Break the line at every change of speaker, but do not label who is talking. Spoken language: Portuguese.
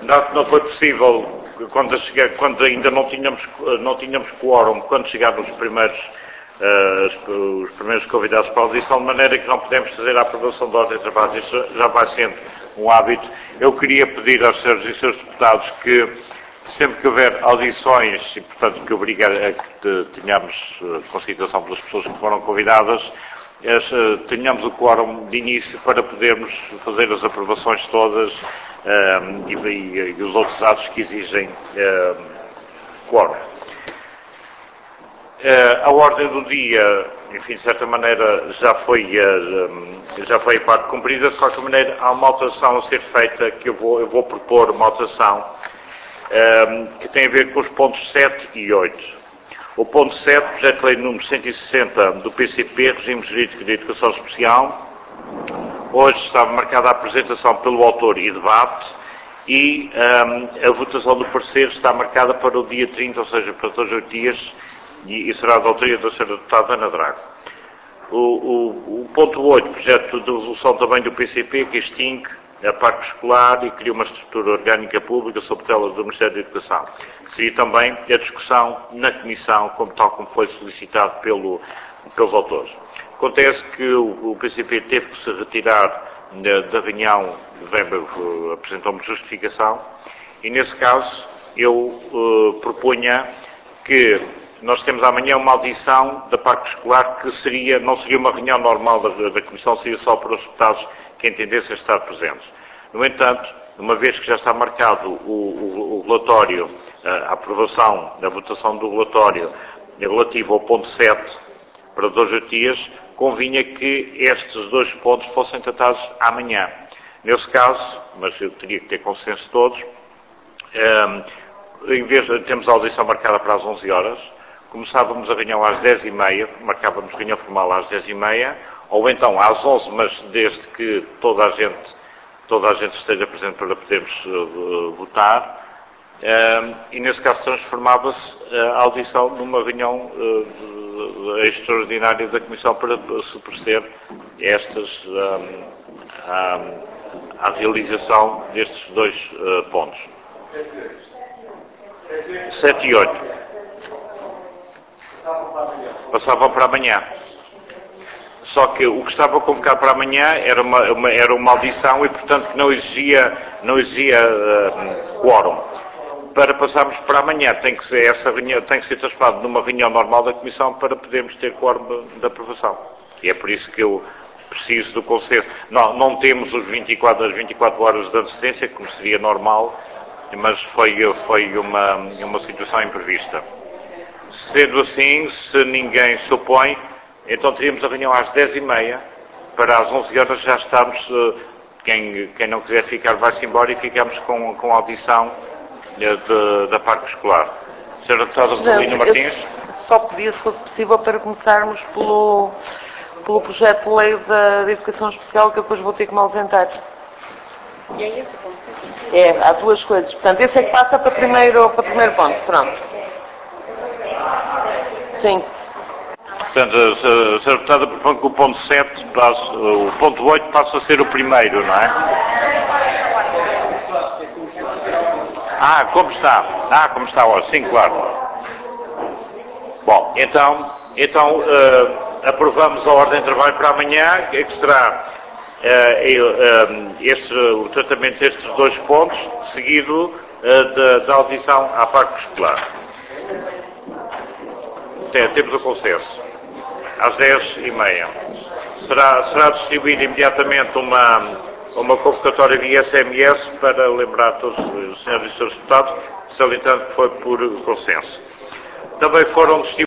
não foi possível, quando ainda não tínhamos quórum, quando chegaram os primeiros convidados para a audição, de maneira que não podemos fazer a aprovação da ordem de trabalho. Isso já vai sendo um hábito. Eu queria pedir aos senhores e senhores deputados que, sempre que houver audições, e portanto que obriga a que tenhamos consideração pelas pessoas que foram convidadas, tenhamos o quórum de início para podermos fazer as aprovações todas e os outros atos que exigem quórum. A ordem do dia, enfim, de certa maneira, já foi a parte cumprida. De qualquer maneira, há uma alteração a ser feita, que eu vou propor uma alteração que tem a ver com os pontos 7 e 8. O ponto 7, projeto de lei número 160 do PCP, Regime Jurídico de Educação Especial. Hoje estava marcada a apresentação pelo autor e debate, e a votação do parecer está marcada para o dia 30, ou seja, para todos os 8 dias, e será da autoria da Sra. Deputada Ana Drago. O ponto 8, projeto de resolução também do PCP, que extingue a parte escolar e cria uma estrutura orgânica pública sob tutela do Ministério da Educação. Seria também a discussão na Comissão, tal como foi solicitado pelos autores. Acontece que o PCP teve que se retirar da reunião, apresentou-me justificação, e nesse caso eu propunha que nós temos amanhã uma audição da parte escolar que não seria uma reunião normal da Comissão, seria só para os deputados que entendessem estar presentes. No entanto, uma vez que já está marcado o relatório, a aprovação, a votação do relatório relativo ao ponto 7 para 2 ou 8 dias, convinha que estes 2 pontos fossem tratados amanhã. Nesse caso, mas eu teria que ter consenso de todos, em vez de termos a audição marcada para as 11 horas, começávamos a reunião às 10h30, marcávamos a reunião formal às 10h30, ou então às 11, mas desde que toda a gente esteja presente para podermos votar, e nesse caso transformava-se a audição numa reunião extraordinária da Comissão para se proceder à realização destes 2 pontos. 7 e 8. Passavam para amanhã. Só que o que estava convocado para amanhã era uma audição e, portanto, que não exigia quórum. Para passarmos para amanhã, essa reunião tem que ser transformada numa reunião normal da Comissão para podermos ter quórum de aprovação. E é por isso que eu preciso do consenso. Não temos as 24 horas de antecedência, como seria normal, mas foi uma situação imprevista. Sendo assim, se ninguém se opõe, então teríamos a reunião às 10h30, para às 11 horas já estarmos, quem não quiser ficar vai-se embora e ficamos com a audição da parte escolar. Sra. Deputada Rosalina Martins?
Só pedia, se fosse possível, para começarmos pelo projeto de lei da Educação Especial, que eu depois vou ter que me ausentar.
E é esse o ponto?
Há 2 coisas. Portanto, esse é que passa para primeiro ponto. Pronto. Sim.
Portanto, a Sra. Deputada propõe que o ponto 7, o ponto 8 passa a ser o primeiro, não é? Como está hoje, sim, claro. Bom, então aprovamos a ordem de trabalho para amanhã, que será o tratamento destes 2 pontos, seguido da audição à parte escolar. Temos o consenso. Às 10h30. Será distribuída imediatamente uma convocatória via SMS para lembrar todos os senhores e senhores deputados, salientando que foi por consenso. Também foram distribuídos